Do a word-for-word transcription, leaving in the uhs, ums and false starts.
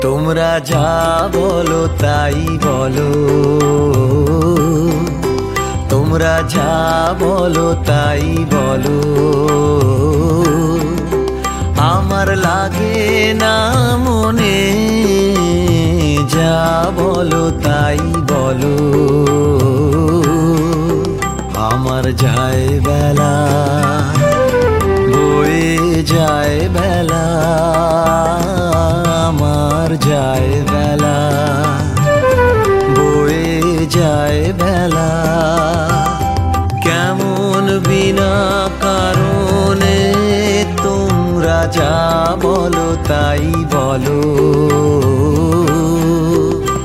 তোমরা যা বলো তাই বলো, তোমরা যা বলো তাই বলো, আমার লাগে না মনে। যা বলো তাই বলো, আমার যায় বেলা, বয়ে যায় বেলা, আমার যায় বেলা, বয়ে যায় বেলা। কেমন বিনা কারণে তোমরা যা বলো তাই বলো।